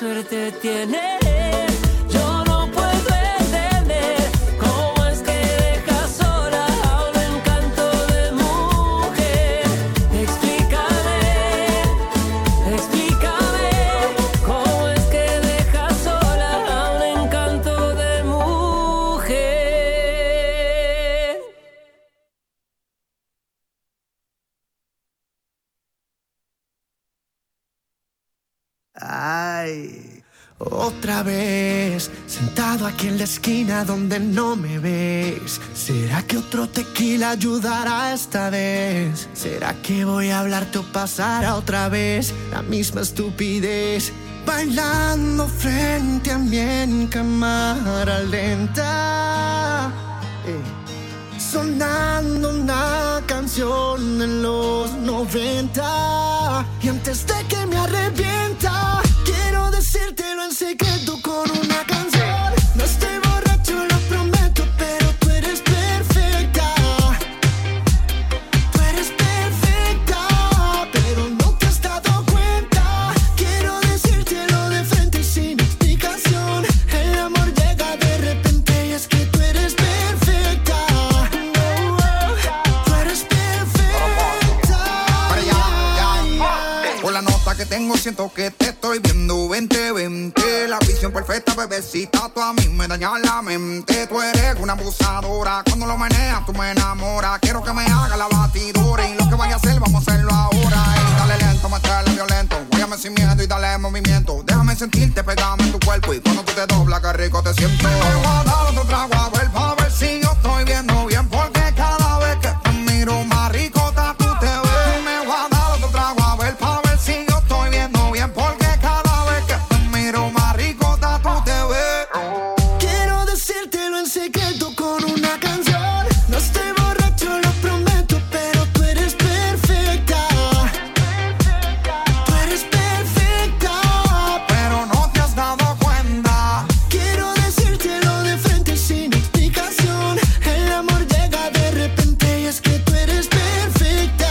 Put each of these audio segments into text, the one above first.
suerte tienes. Yo no puedo entender cómo es que dejas sola a un encanto de mujer. Explícame cómo es que dejas sola a un encanto de mujer. Ay, otra vez, sentado aquí en la esquina donde no me ves. ¿Será que otro tequila ayudará esta vez? ¿Será que voy a hablarte o pasará otra vez la misma estupidez? Bailando frente a mí en cámara lenta, sonando una canción de los 90. Y antes de que me arrepienta, quiero decírtelo en secreto con una canción. No estoy borracho, lo prometo, pero tú eres perfecta. Tú eres perfecta, pero no te has dado cuenta. Quiero decírtelo de frente y sin explicación. El amor llega de repente y es que tú eres perfecta. Tú eres perfecta. Por la nota que tengo siento que te estoy viendo 20-20. La visión perfecta, bebecita, tú a mí me dañas la mente. Tú eres una abusadora, cuando lo meneas tú me enamoras. Quiero que me haga la batidora y lo que vaya a hacer vamos a hacerlo ahora. Dale lento, métele violento, guáyame sin miedo y dale movimiento. Déjame sentirte, pegame en tu cuerpo y cuando tú te doblas qué rico te siento. Me voy a dar otro trago a ver, pa' ver si yo estoy viendo bien, porque cada vez que te miro más ricota tú te ves. Me voy a dar otro trago a ver, pa' ver si yo estoy viendo bien, porque cada vez que te miro más ricota tú te ves. Quiero decírtelo en secreto con una canción. No estoy borracho, lo prometo, pero tú eres perfecta. Tú eres perfecta, Pero no te has dado cuenta. quiero decírtelo de frente y sin explicación. El amor llega de repente y es que tú eres perfecta.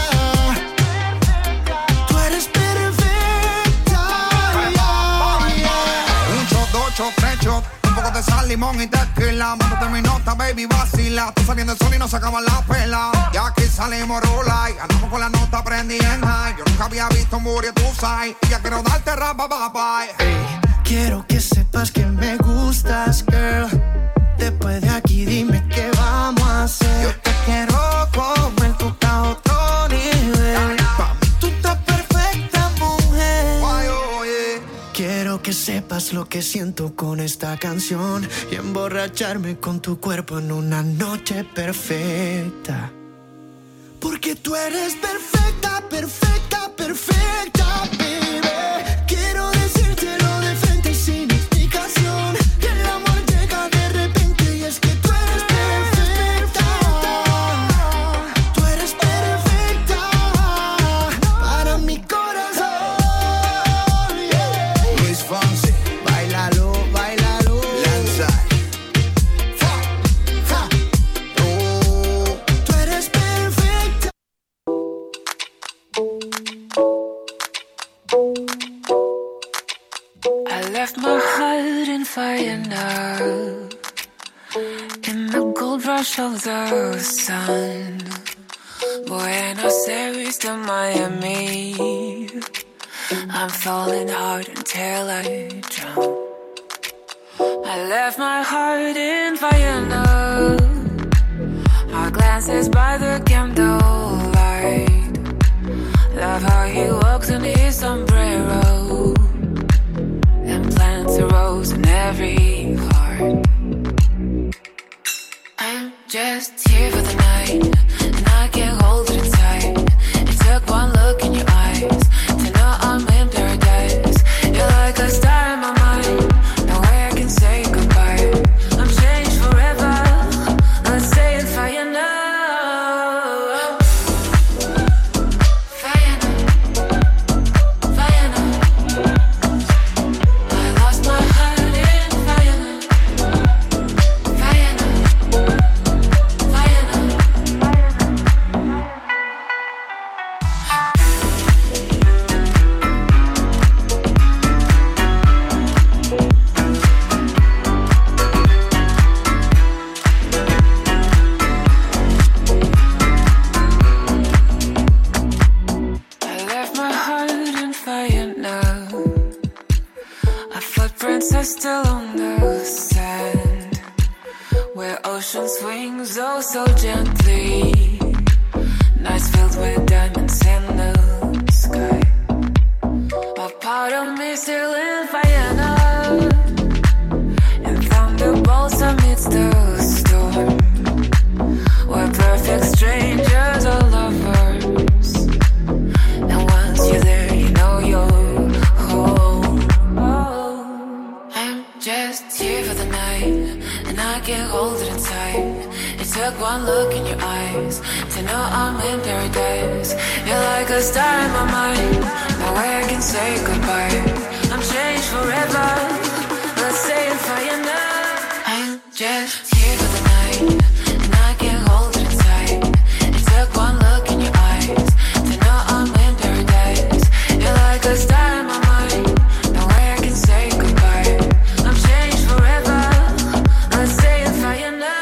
Tú eres perfecta. Un shot, dos shots, tres shots, un poco de sal, limón y tequila. Mándate mi nota, baby, vacila. Está saliendo el sol y no se acaba la pela. Y aquí salimos rola y andamos con la nota prendida en high. Yo nunca había visto un booty tu side y ya quiero darte rapa, bye. Quiero que sepas que me gustas, girl. Después de aquí dime qué vamos a hacer. Yo te quiero comer, tú estás a otro nivel. Pa' mí tú estás perfecta, mujer. Guay, oye. Quiero que sepas lo que siento con esta canción y emborracharme con tu cuerpo en una noche perfecta. Porque tú eres perfecta, perfecta, perfecta, baby. Quiero decírtelo de frente y sin explicación. El amor llega de repente y es que tú eres perfecta. Tú eres perfecta para mi corazón. Luis Fonsi, Báilalo, báilalo. Lanza. Tú eres perfecta. I left my heart in fire now, in the gold rush of the sun. Buenos Aires to Miami, I'm falling hard until I drown. I left my heart in fire now, our glances by the candlelight. Love how he walks in his sombrero, and plants a rose in every heart. I'm just here for the night, and I can't hold it inside. It took one look in your eyes to know I'm in paradise. You're like a star in my mind, no way I can say goodbye. I'm changed forever, let's say it fire now. Fire now, fire now. I lost my heart in fire now. footprints are still on the sand, where ocean swings oh so gently. Nights filled with diamonds in the sky. A part of me still in Vienna, and thunderbolts amidst the storm. We're perfect strangers or lovers, and once you're there, you know you're home. I'm just here for the night, and I can't hold it inside. It took one look in your eyes to know I'm in paradise. You're like a star in my mind. Now I can say goodbye. I'm changed forever. Let's say it for you now. I'm just here for the night, and I can't hold it inside. It took one look in your eyes to know I'm in paradise. You're like a star in my mind. Now I can say goodbye. I'm changed forever. Let's say it for you now.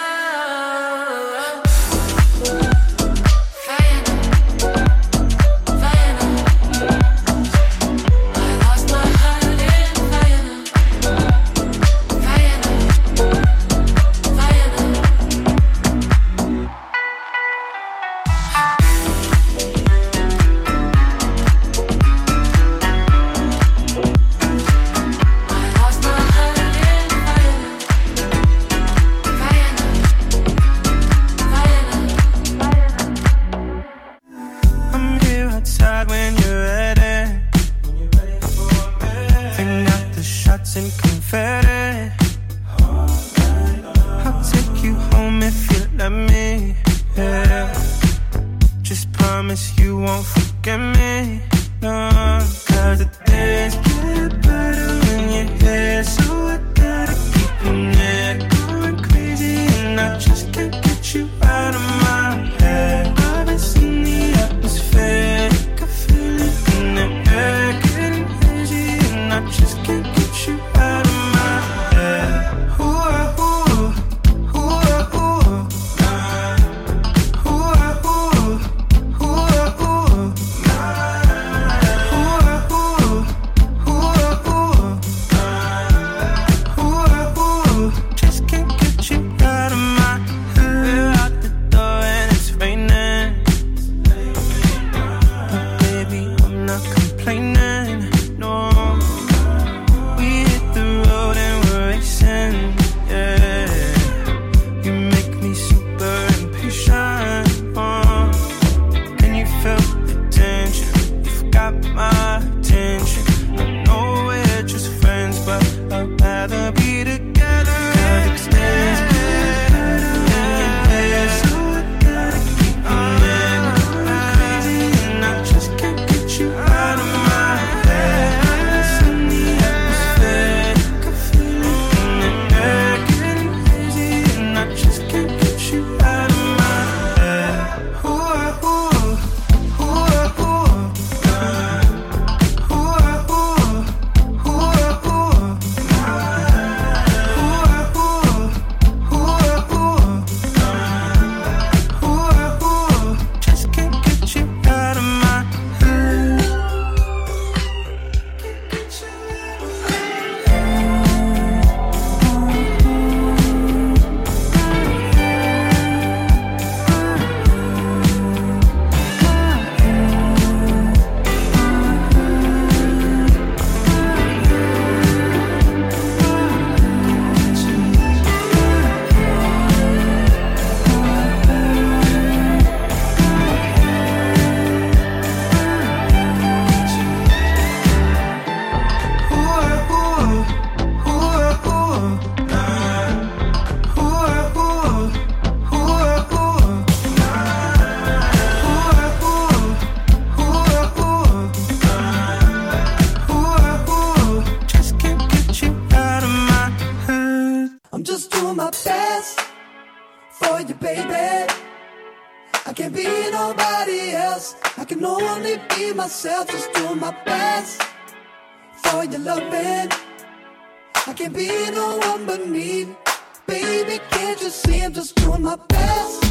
Myself, just doing my best for your loving. I can't be no one but me, baby. Can't you see I'm just doing my best?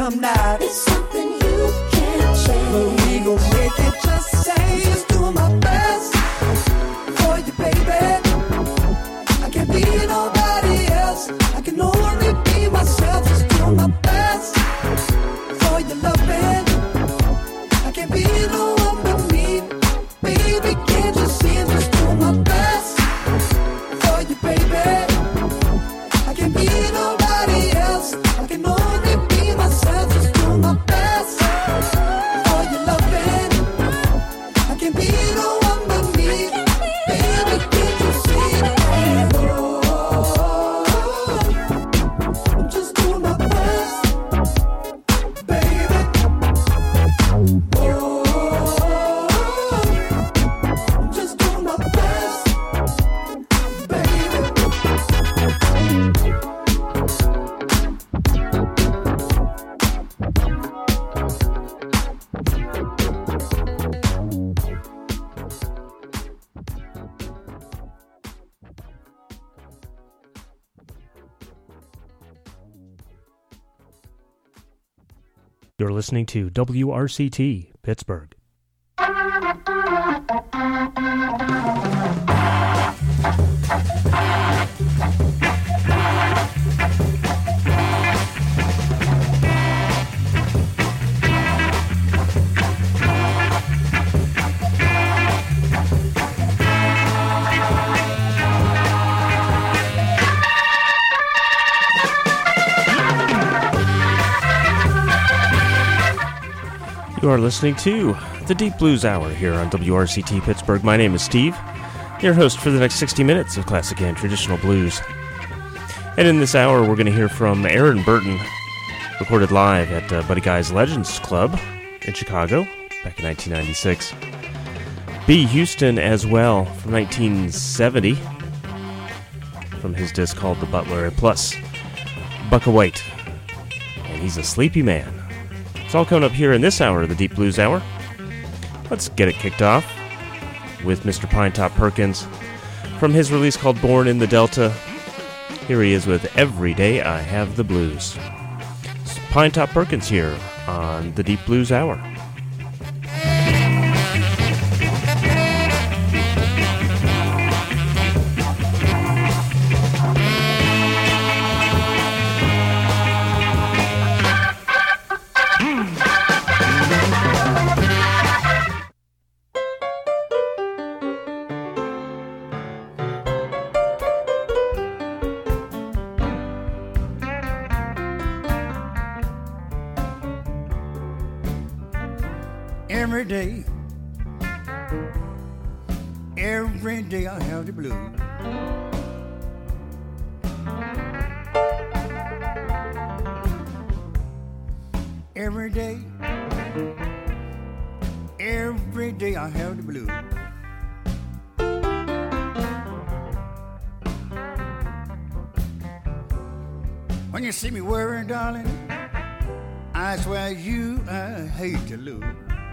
come now. It's something you can't change. But we gon' make it just say, just doing my best for you, baby. I can't be nobody else. I can only be myself. Just doing my best for your loving. I can't be no one but me. Baby, can't you see I'm just doing my best for you, baby. I can't be nobody else. I can only be myself. Just doing my best for your loving. I can't be no one but me. Baby, can't you see? Oh, I'm just doing my best, baby. Oh, I'm just doing my best, baby. You're listening to WRCT, Pittsburgh. You are listening to the Deep Blues Hour here on WRCT Pittsburgh. My name is Steve, your host for the next 60 minutes of classic and traditional blues. And in this hour, we're going to hear from Aaron Burton, recorded live at Buddy Guy's Legends Club in Chicago back in 1996. B. Houston as well from 1970 from his disc called The Butler, plus Bucka White, and he's a sleepy man. It's all coming up here in this hour of the Deep Blues Hour. Let's get it kicked off with Mr. Pinetop Perkins from his release called Born in the Delta. Here he is with Every Day I Have the Blues. It's Pinetop Perkins here on the Deep Blues Hour. Every day I have the blues. Every day I have the blues. When you see me worrying, darling, I swear I hate to lose.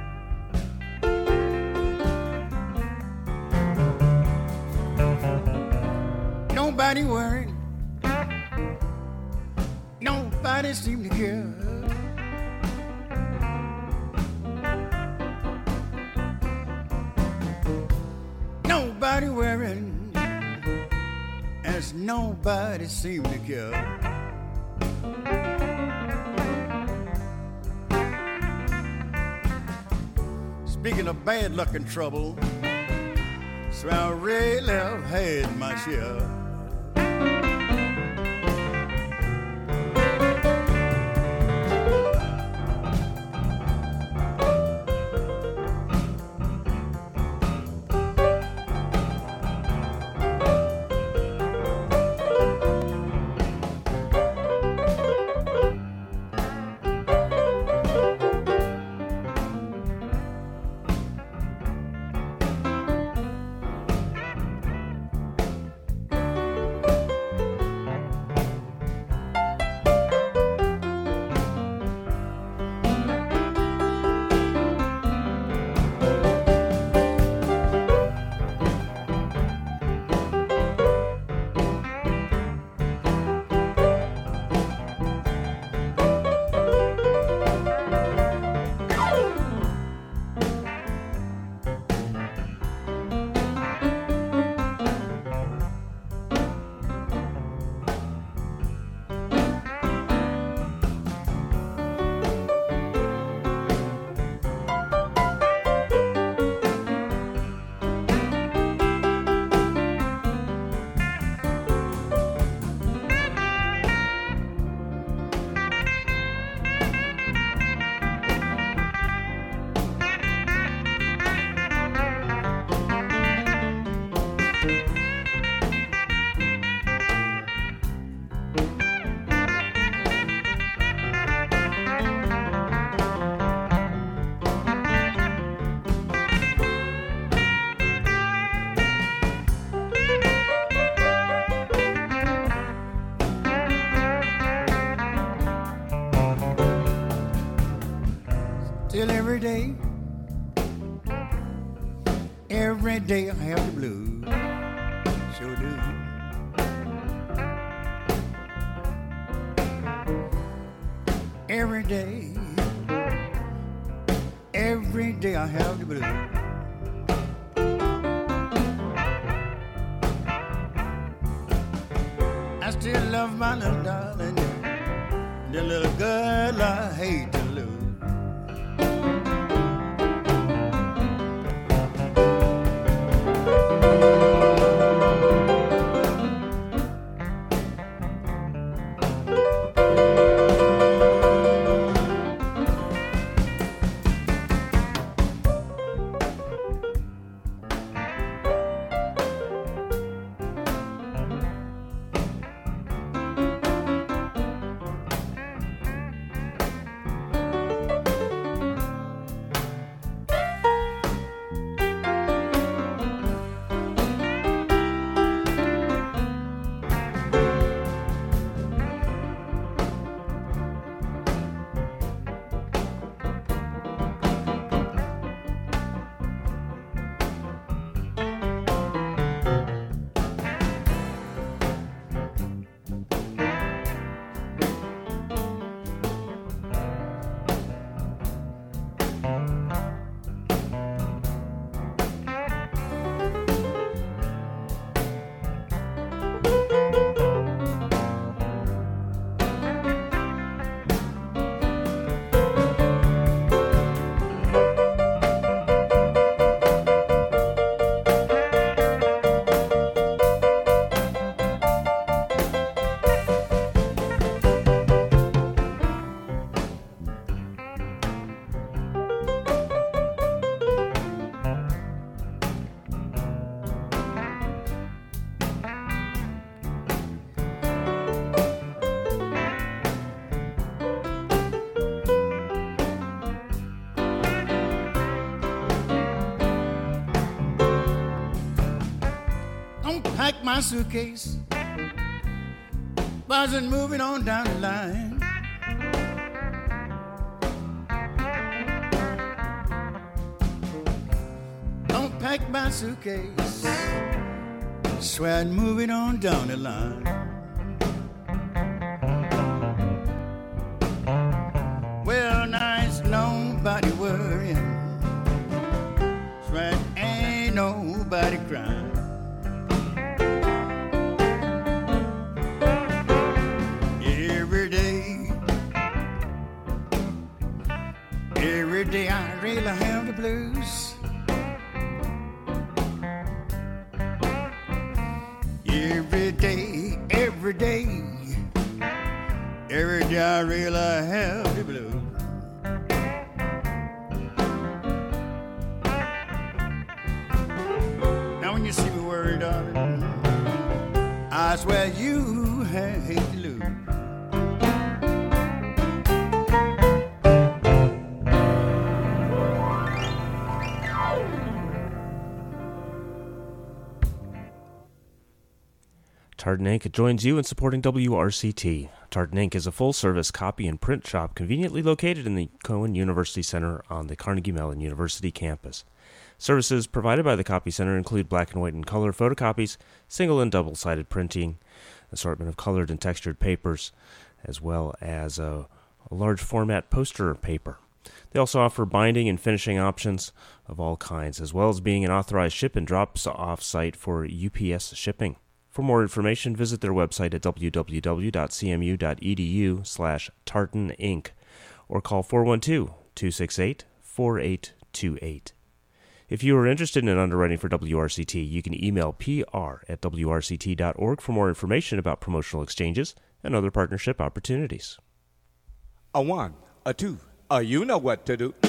Nobody worried, nobody seemed to care. Nobody worrying, as nobody seemed to care. Speaking of bad luck and trouble, so I really have had my share. Every day I have the blues, sure do. Every day I have the blues. I still love my little darling, the little girl I hate to lose. Pack my suitcase, wasn't moving on down the line. Don't pack my suitcase, swear I'm moving on down the line. Well, now it's nobody worrying, swear ain't nobody crying. Every day I really have the blues. Every day I really have the blues. Now when you see me worried, darling, I swear you hate to lose. Tartan Inc. joins you in supporting WRCT. Tartan Inc. is a full-service copy and print shop conveniently located in the Cohen University Center on the Carnegie Mellon University campus. Services provided by the Copy Center include black and white and color photocopies, single and double-sided printing, assortment of colored and textured papers, as well as a large format poster paper. They also offer binding and finishing options of all kinds, as well as being an authorized ship and drop-off site for UPS shipping. For more information, visit their website at www.cmu.edu/tartaninc or call 412-268-4828. If you are interested in underwriting for WRCT, you can email pr@wrct.org for more information about promotional exchanges and other partnership opportunities. A one, a two, you know what to do.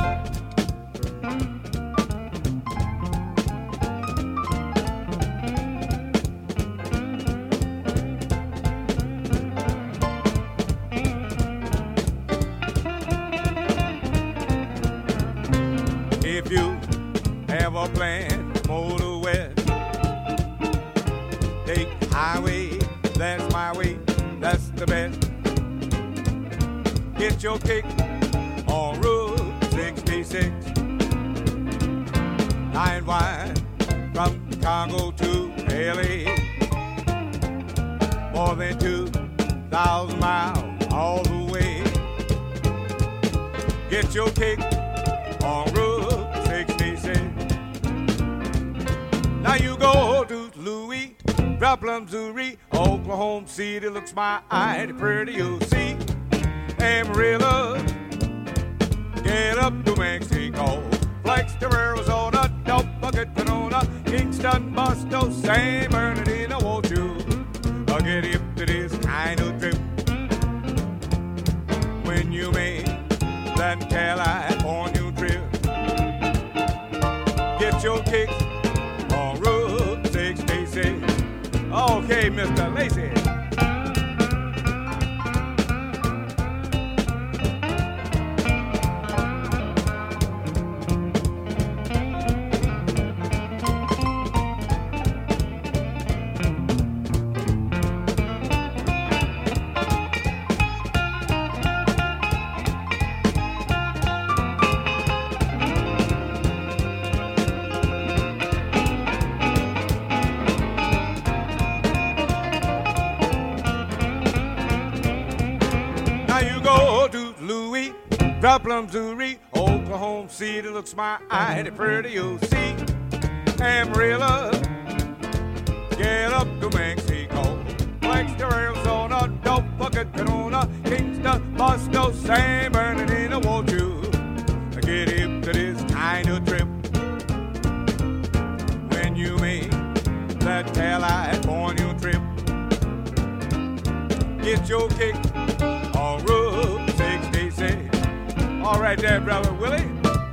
If you have a plan, motor west, take highway, that's my way, that's the best. Get your kick on Route 66, 9 wide, from Congo to LA. More than 2,000 miles all the way. Get your kick on Route 66. Now you go to Louis, Joplin, Missouri, Oklahoma City looks mighty pretty, you'll see. Amarillo, get up to Mexico, Flagstaff, Arizona, Bucket, Winona, Kingston, Boston, San Bernardino, won't you get hip to this kind of trip when you make that California trip. Get your kicks on Route 66. Okay, Mr. Lacey. Joplin, Missouri, Oklahoma City looks mighty pretty, you'll see. Amarillo, get up to Mexico, Flagstaff, Arizona, Bucket, Winona, Kingston, Boston, San Bernardino, won't you get hip to this kind of trip when you make that California trip. Get your kick on Route 66. All right there, brother Willie.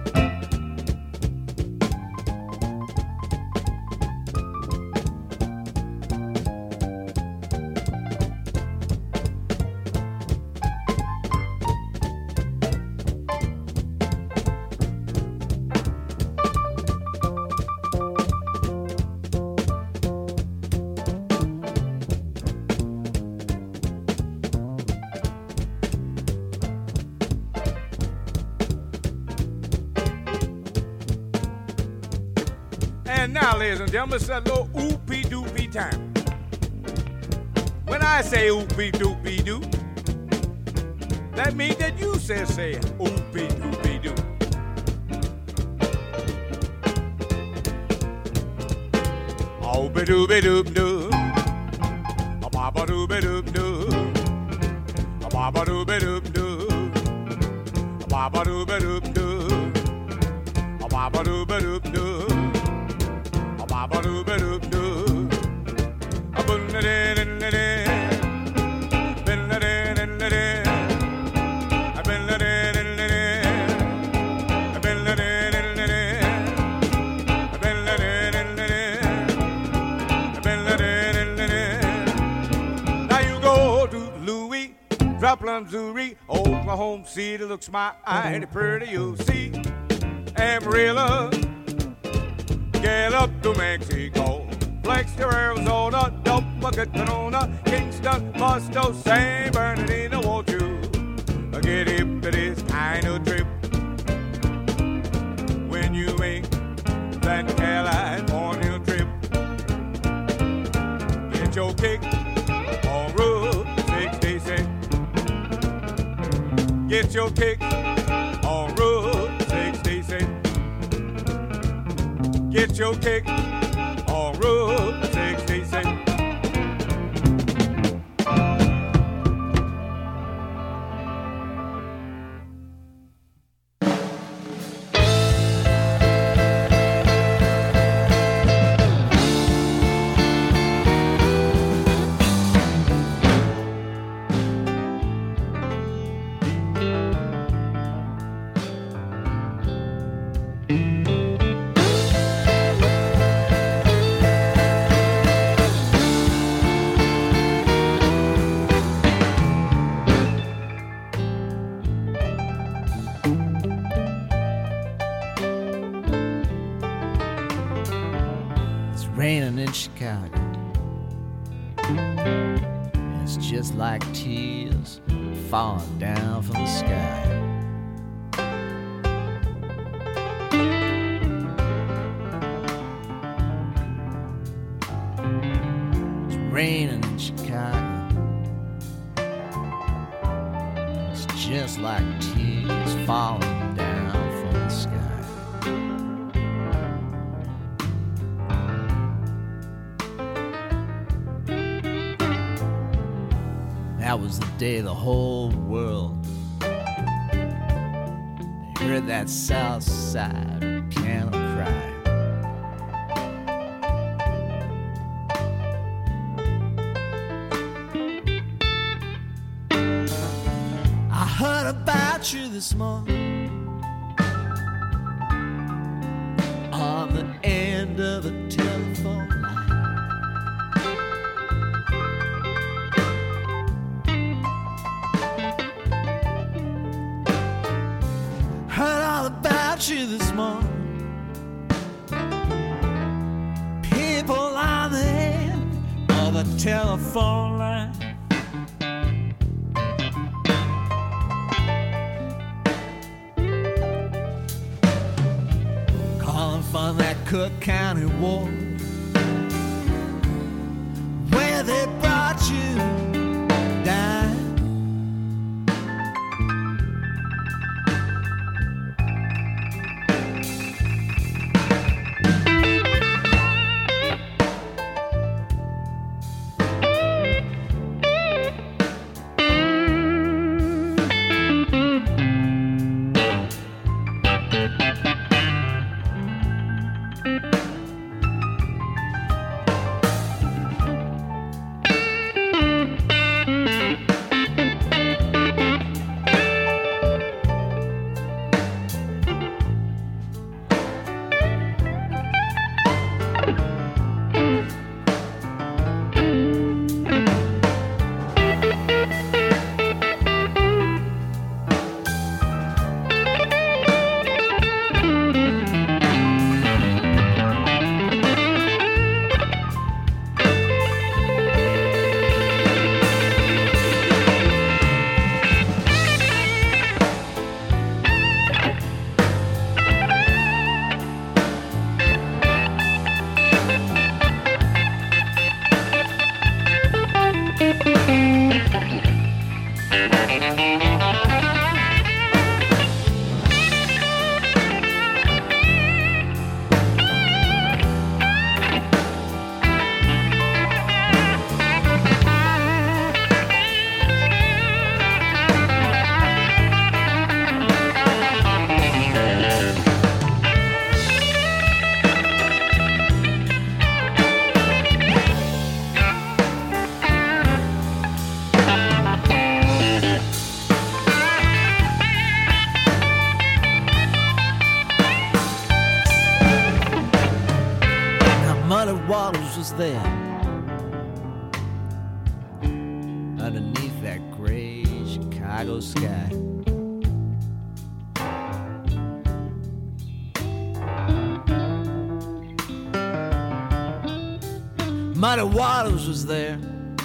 And now, ladies and gentlemen, it's a little oopie doopie time. When I say oopie doopie doo, that means that you say oopie doopie doo. Oopie doopie doop doo, a papa doopie doop doo, a papa doopie doop doo, a papa doopie doop doo, a papa doopie doop doo. Ba doo ba doo doo, a bun da da da da, bin da da da da, a bin da da da da, a bin da da da da, a bin da da da da, a bin da da da da. Now you go to Louis, Joplin, Missouri, Oklahoma City looks mighty pretty, you'll see. Amarillo, get up to Mexico, Flagstaff, Arizona, Bucket, Winona, Kingston, Boston, San Bernardino, won't you get hip to this kind of trip when you make that California trip. Get your kick on Route 66. Get your kick on Route 66. Get your kick on Route 66. Raining in Chicago, and it's just like tears falling down from the sky. raining in Chicago. It's just like tears falling down from the sky. That was the day the whole world heard that South Side piano cry. I heard about you this morning on the end of a telephone line. Heard all about you this morning. People on the end of a telephone line. Calling from that Cook County ward where they brought you down. Waters was there underneath that gray Chicago sky. Muddy Waters was there,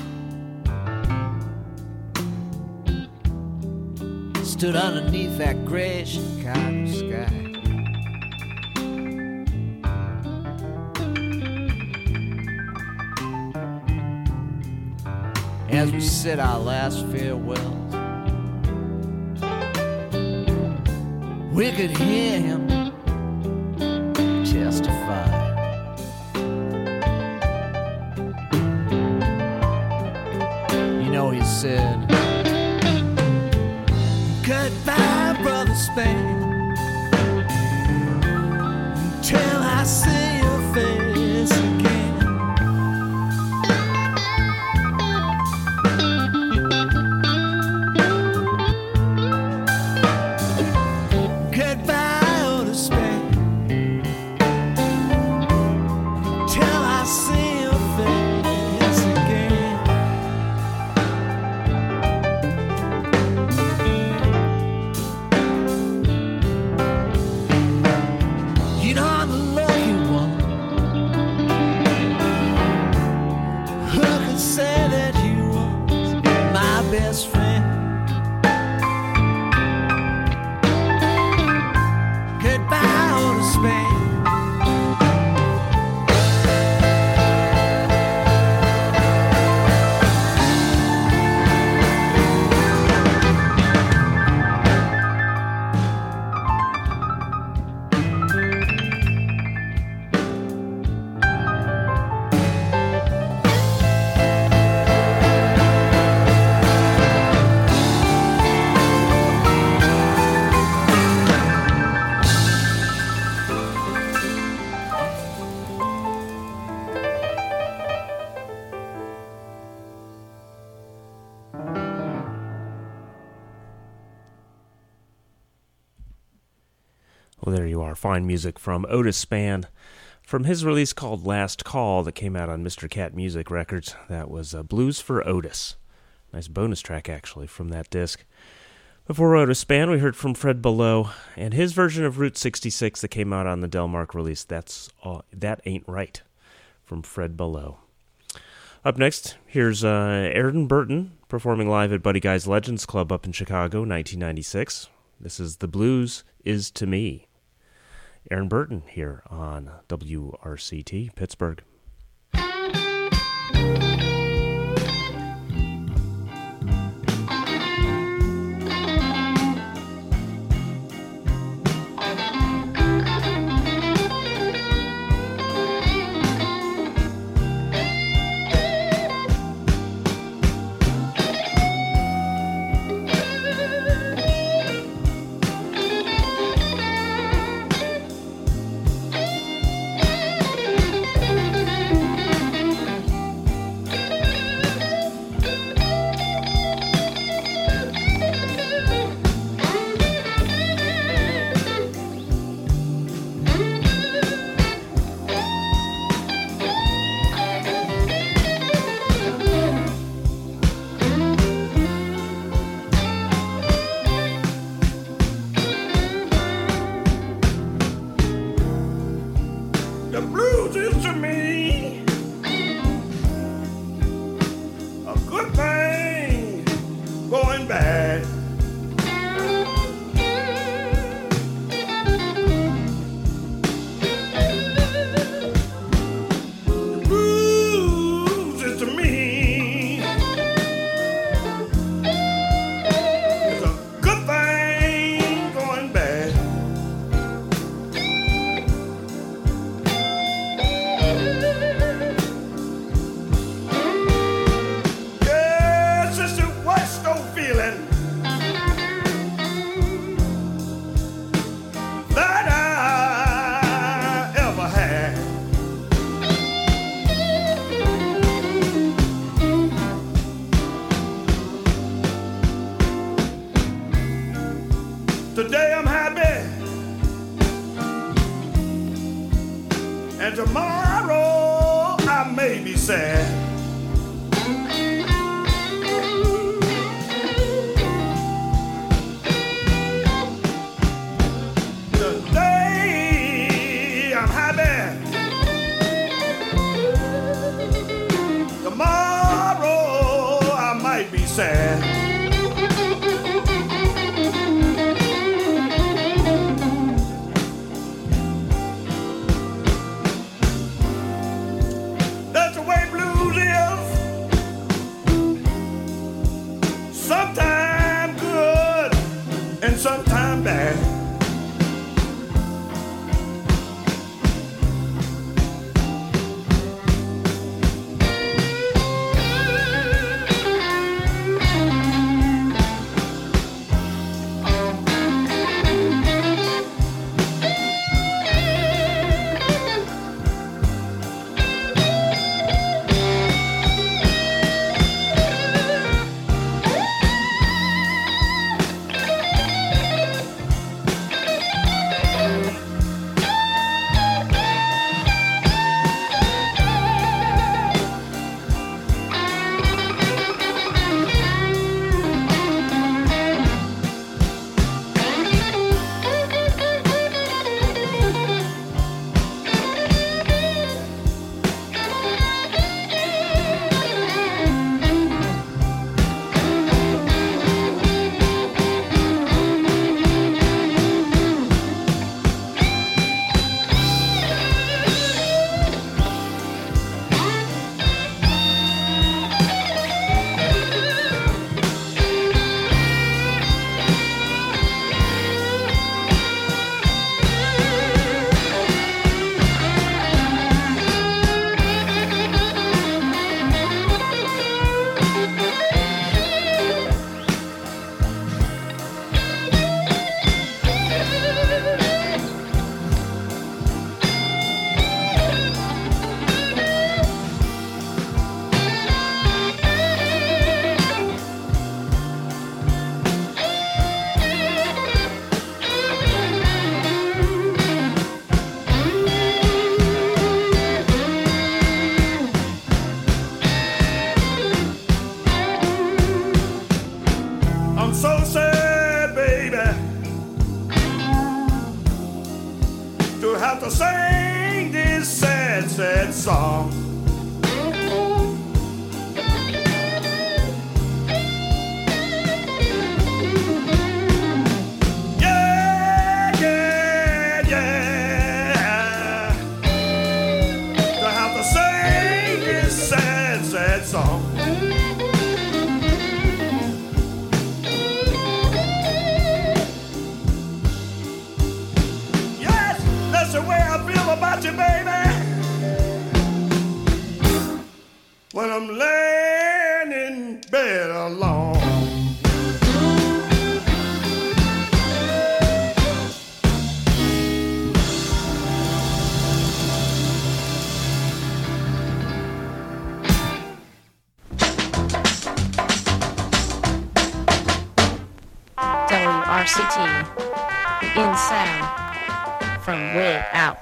stood underneath that gray Chicago sky. As we said our last farewells, we could hear him testify. You know, he said, goodbye, brother Spain, until I see your face again. Well, there you are. Fine music from Otis Spann. From his release called Last Call that came out on Mr. Cat Music Records. That was Blues for Otis. Nice bonus track, actually, from that disc. Before Otis Spann, we heard from Fred Below and his version of Route 66 that came out on the Delmark release. That Ain't Right, from Fred Below. Up next, here's Aaron Burton performing live at Buddy Guy's Legends Club up in Chicago, 1996. This is The Blues Is to Me. Aaron Burton here on WRCT Pittsburgh. Today I'm happy, and tomorrow I may be sad. Today I'm happy, tomorrow I might be sad. That's the way blues is. sing this sad, sad song. Yeah, yeah, yeah. To have to sing this sad, sad song. The way I feel about you, baby, when I'm laying in bed alone. WRCT, in sound. From way out.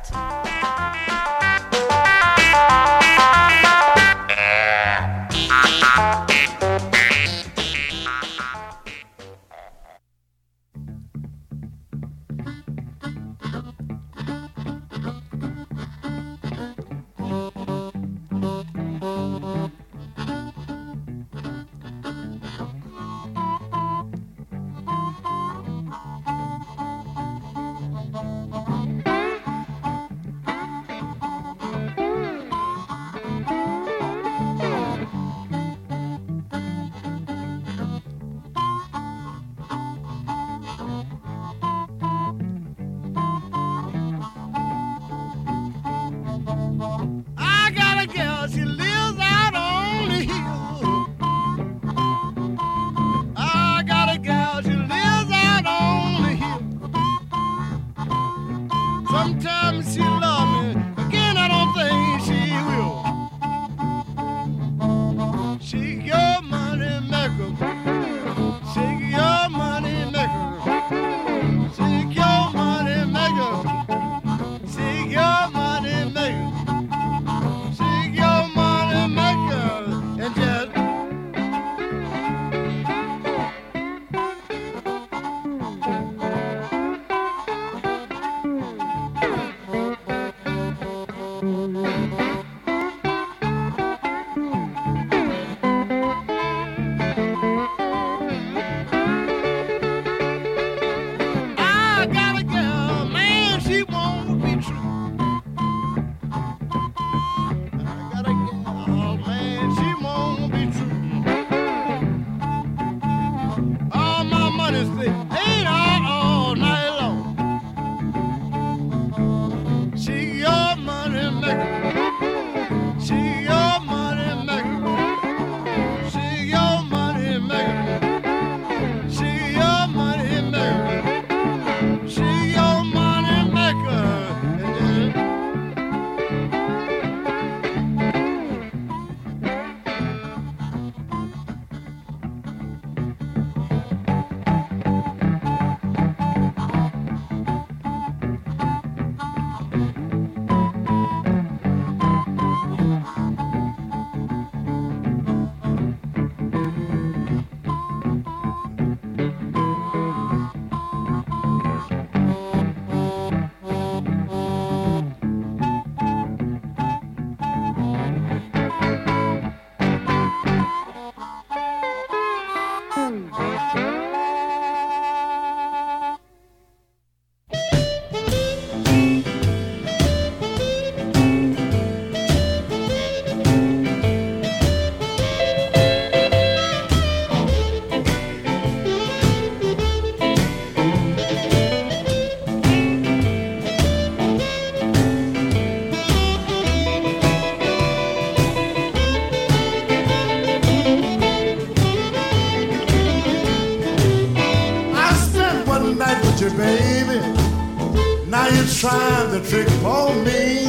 Trying the trick on me.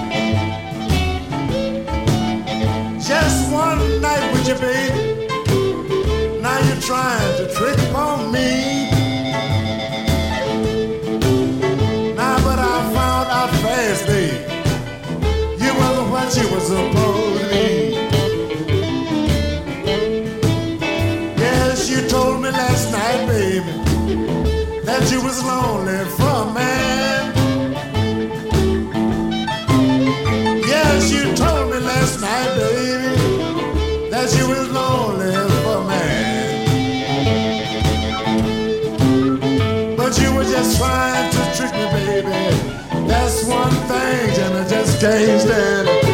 Just one night with you, baby. Now you're trying to trick on me. Now, but I found out fast, baby, you wasn't what you were supposed to be. Yes, you told me last night, baby, that you was lonely for a man. can't stand it.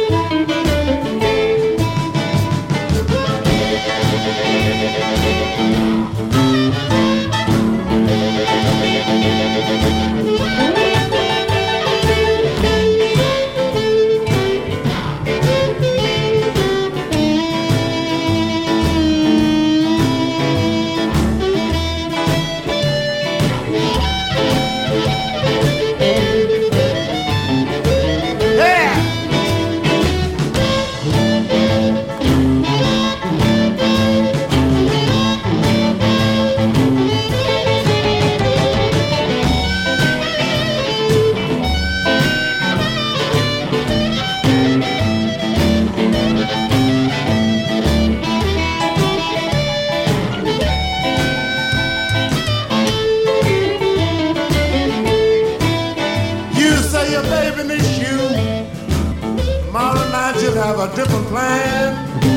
Have a different plan.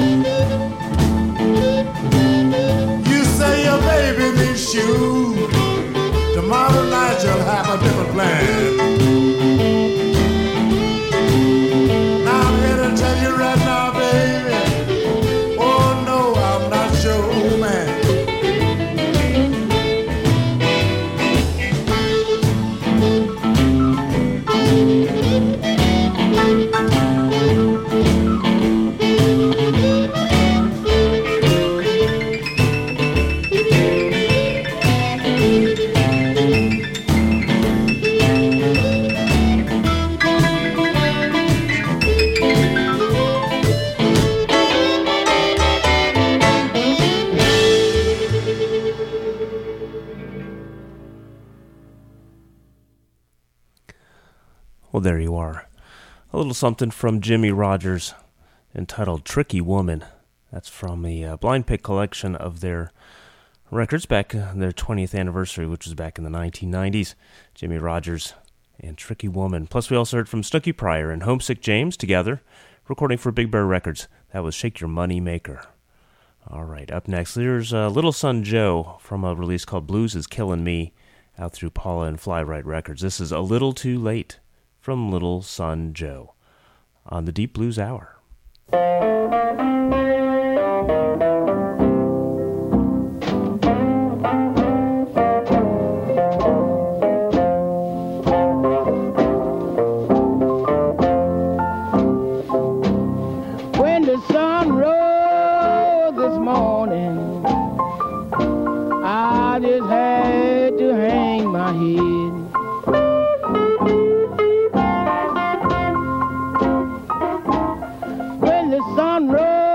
You say your baby needs shoes. Tomorrow night you'll have a different plan. Now I'm here to tell you right now, baby. Oh no, I'm not your man. Well, there you are. A little something from Jimmie Rodgers entitled Tricky Woman. That's from the Blind Pig collection of their records back in their 20th anniversary, which was back in the 1990s. Jimmie Rodgers and Tricky Woman. Plus, we also heard from Snooky Pryor and Homesick James together, recording for Big Bear Records. That was Shake Your Money Maker. All right, up next, there's Little Son Joe from a release called Blues Is Killin' Me, out through Paula and Fly-Right Records. This is A Little Too Late from Little Son Joe on the Deep Blues Hour. When the sun rose this morning, I just had to hang my head. When the sun rose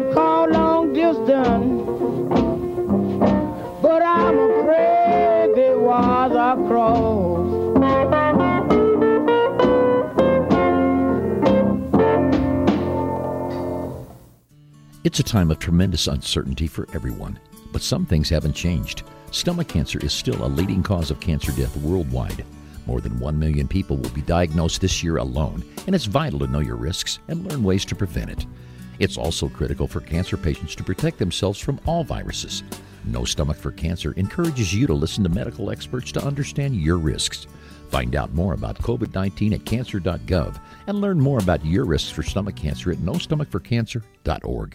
would call long distance, but I'm afraid there was a cross. It's a time of tremendous uncertainty for everyone, but some things haven't changed. Stomach cancer is still a leading cause of cancer death worldwide. More than 1 million people will be diagnosed this year alone, and it's vital to know your risks and learn ways to prevent it. It's also critical for cancer patients to protect themselves from all viruses. No Stomach for Cancer encourages you to listen to medical experts to understand your risks. Find out more about COVID-19 at cancer.gov and learn more about your risks for stomach cancer at nostomachforcancer.org.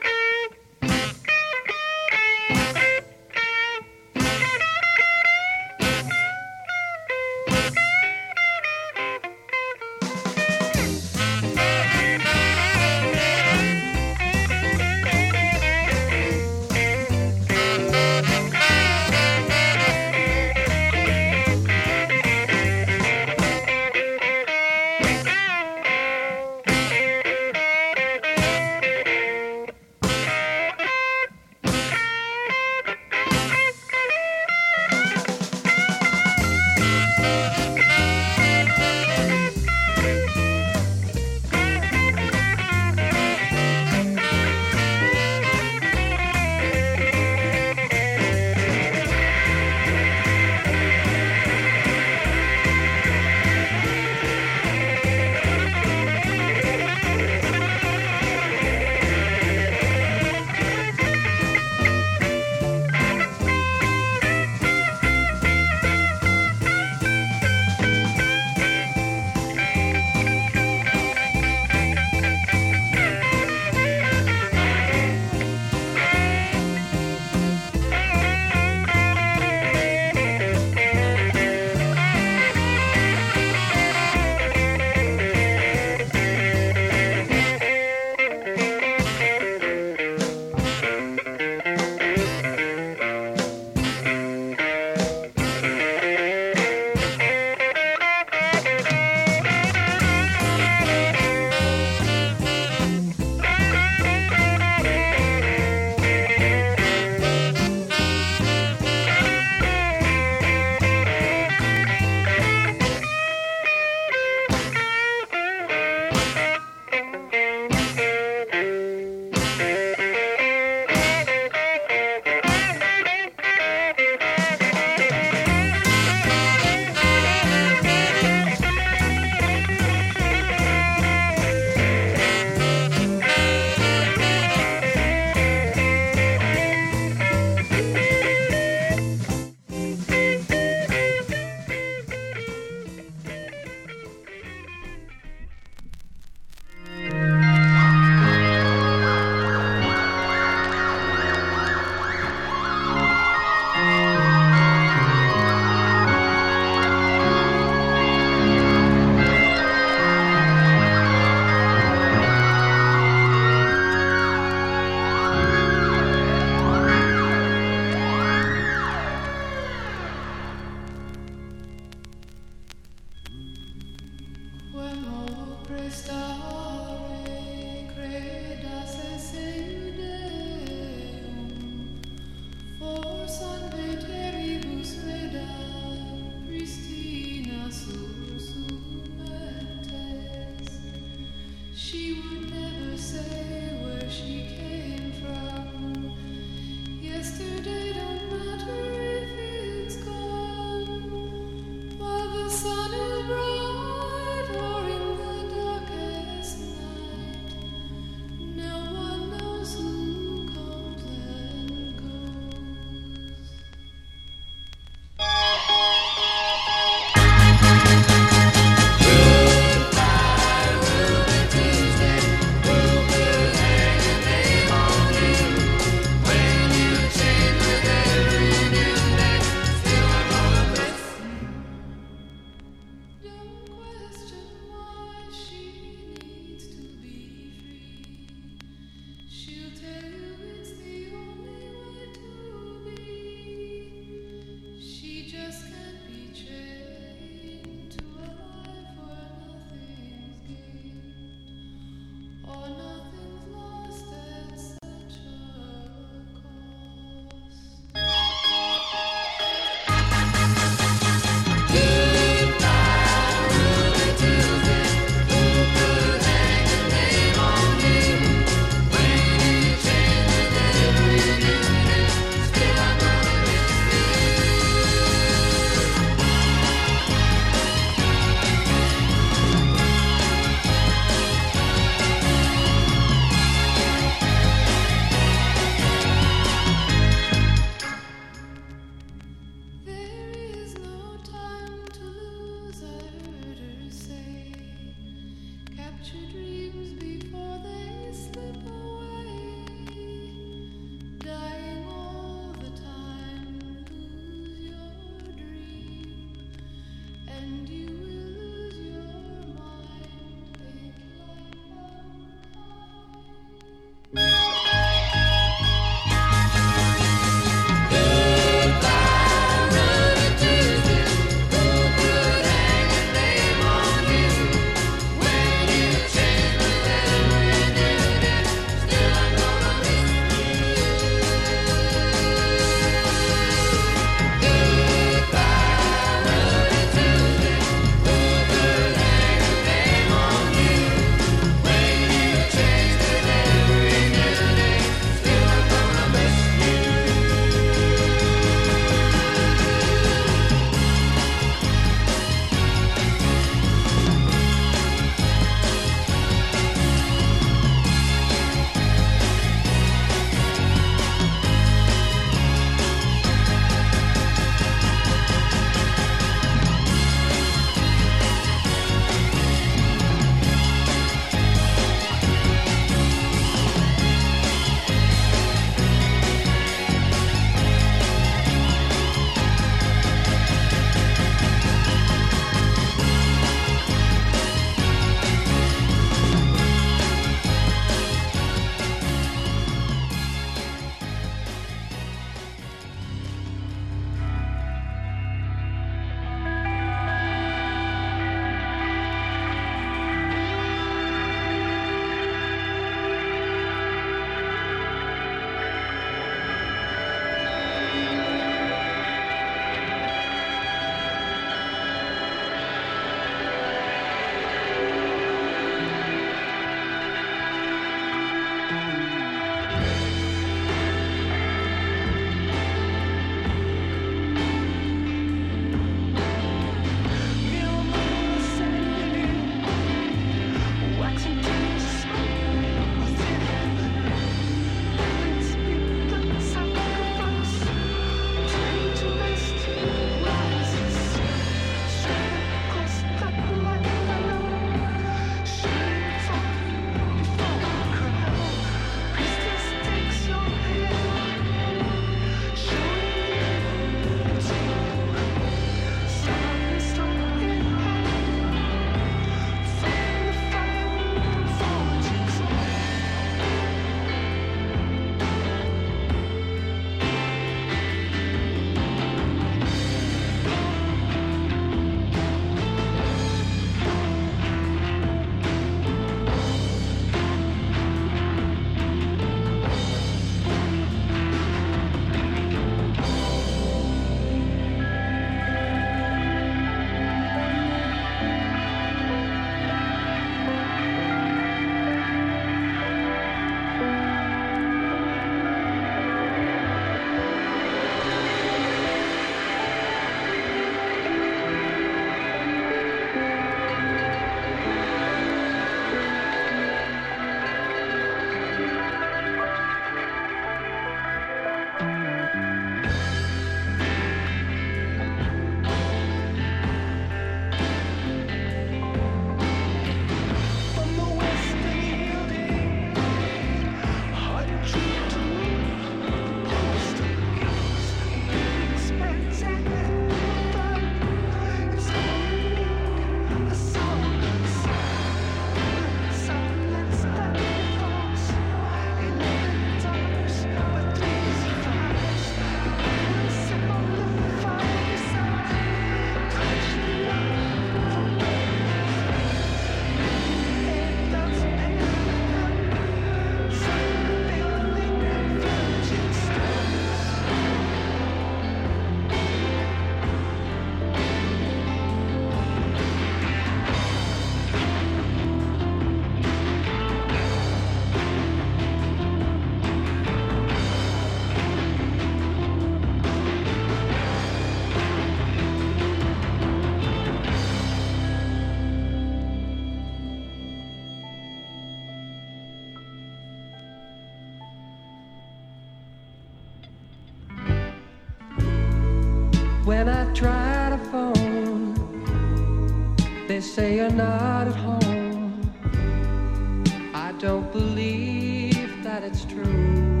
try to phone, they say you're not at home. I don't believe that it's true.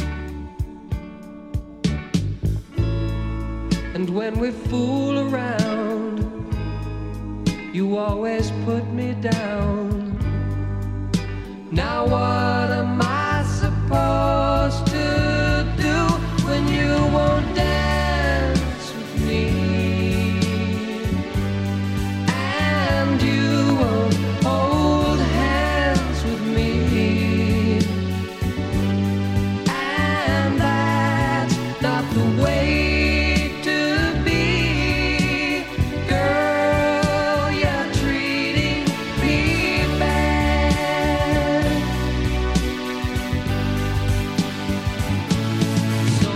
And when we fool around, you always put me down. Now what am I supposed to do when you won't dance with me? And you won't hold hands with me. And that's not the way to be. Girl, you're treating me bad. So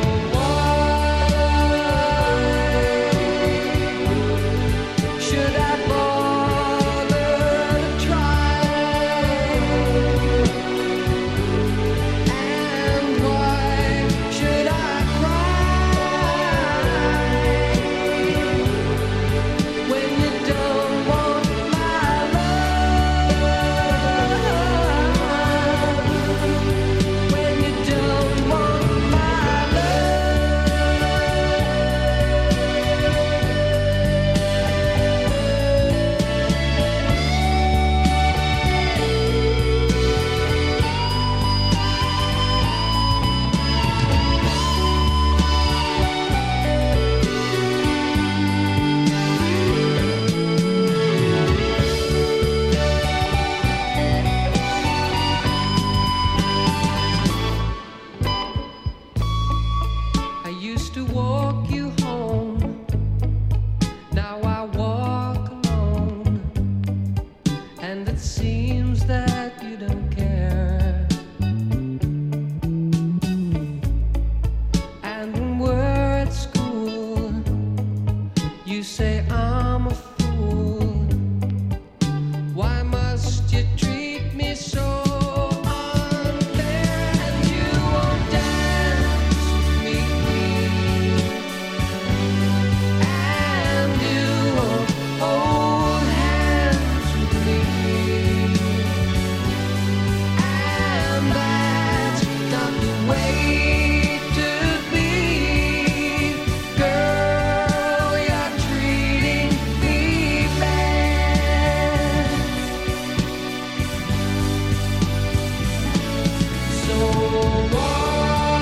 why should I bother to try? And why should I cry when you don't want my love? When you don't want my I used to walk you home, now I walk alone, and it seems that you don't care. And when we're at school, you say I'm a fool. Why must you treat me so unfair? And you won't dance with me. And you won't hold hands with me. And that's not the way to be. Girl, you're treating me bad. So why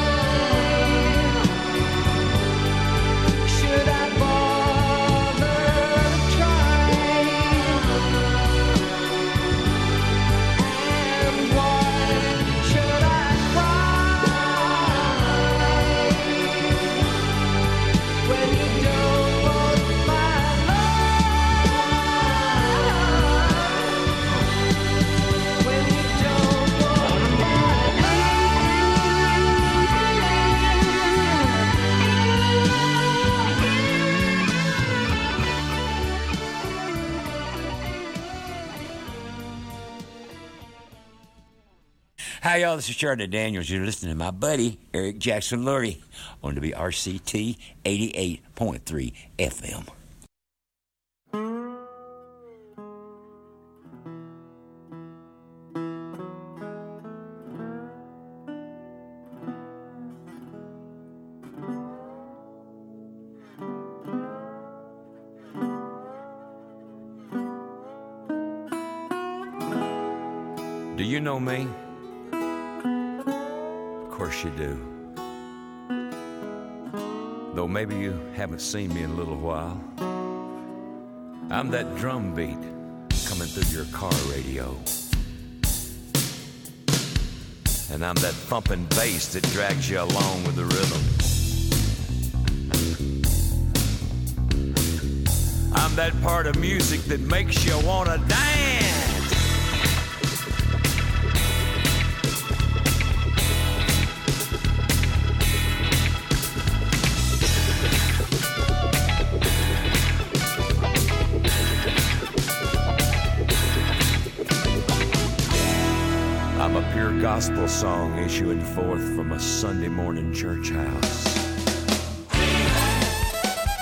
should I bother to try? And why should I cry when you don't want my love? When you don't want my Hi, y'all. This is Charlotte Daniels. You're listening to my buddy, Eric Jackson Lurie, on WRCT 88.3 FM. Do you know me? Of course you do. Though maybe you haven't seen me in a little while. I'm that drum beat coming through your car radio. And I'm that thumping bass that drags you along with the rhythm. I'm that part of music that makes you want to dance. I'm a pure gospel song issuing forth from a Sunday morning church house.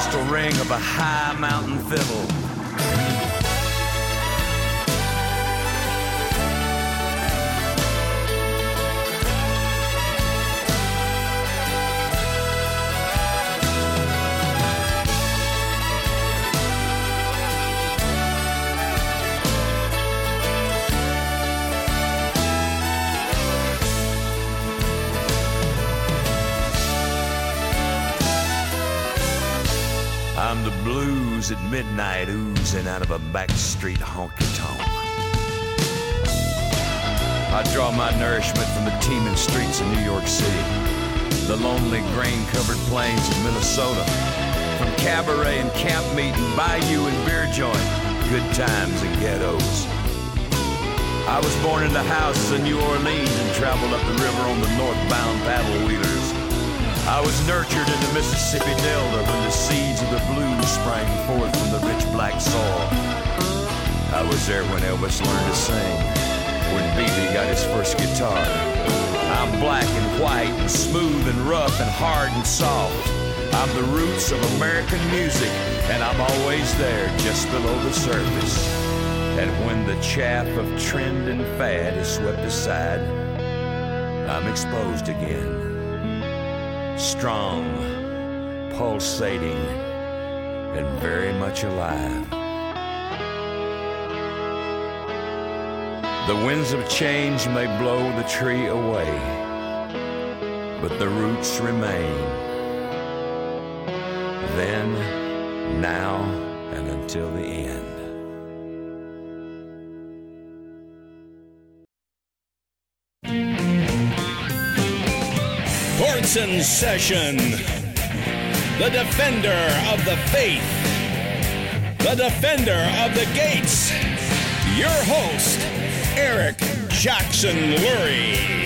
crystal ring of a high mountain fiddle. I'm the blues at midnight oozing out of a backstreet honky-tonk. I draw my nourishment from the teeming streets of New York City, the lonely grain-covered plains of Minnesota, from cabaret and camp meeting, bayou and beer joint, good times and ghettos. I was born in the houses of New Orleans and traveled up the river on the northbound paddle wheelers. I was nurtured in the Mississippi Delta when the seeds of the blues sprang forth from the rich black soil. I was there when Elvis learned to sing, when B.B. got his first guitar. I'm black and white and smooth and rough and hard and soft. I'm the roots of American music, and I'm always there just below the surface. And when the chaff of trend and fad is swept aside, I'm exposed again. Strong, pulsating, and very much alive. The winds of change may blow the tree away, but the roots remain. Then, now, and until the end. Portson Session, the defender of the faith, the defender of the gates, your host, Eric Jackson Lurie.